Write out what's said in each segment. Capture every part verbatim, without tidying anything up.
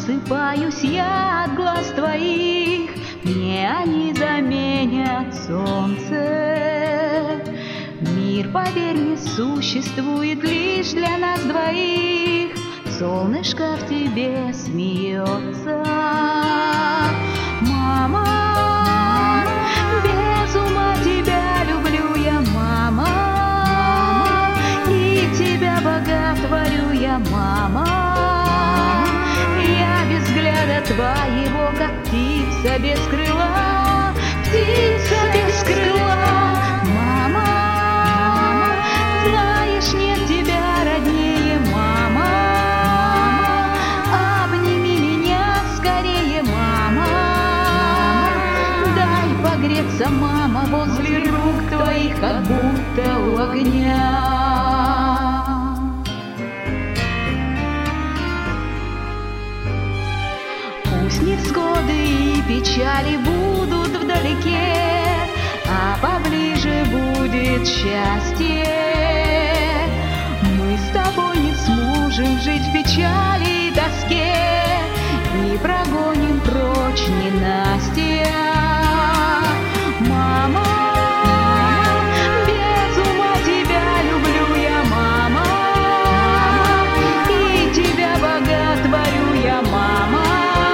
Просыпаюсь я от глаз твоих, мне они заменят солнце. Мир, поверь мне, существует лишь для нас двоих. Солнышко в тебе смеется. Мама, без ума тебя люблю я, мама, и тебя боготворю я, мама. Я без взгляда твоего, как птица без крыла, птица без крыла. Мама, знаешь, нет тебя роднее, мама. Обними меня скорее, мама. Дай погреться, мама, возле рук твоих, как будто у огня. Пусть невзгоды и печали будут вдалеке, а поближе будет счастье. Мы с тобой не сможем жить в печали и тоске, и прогоним прочь ненастья. Мама, без ума тебя люблю я, мама, и тебя боготворю я, мама.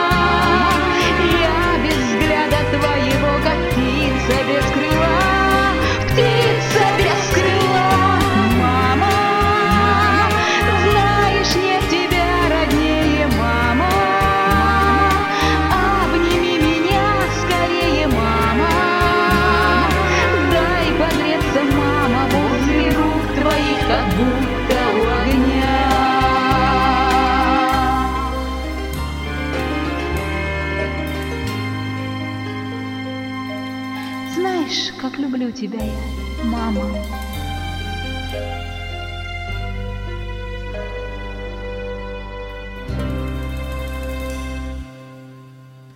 Я без взгляда твоего, как птица без крыла, птица без крыла. Мама, знаешь, нет тебя роднее, мама. Обними меня скорее, мама. Дай погреться, мама, возле рук твоих, как будто у огня. Знаешь, как люблю тебя я, мама.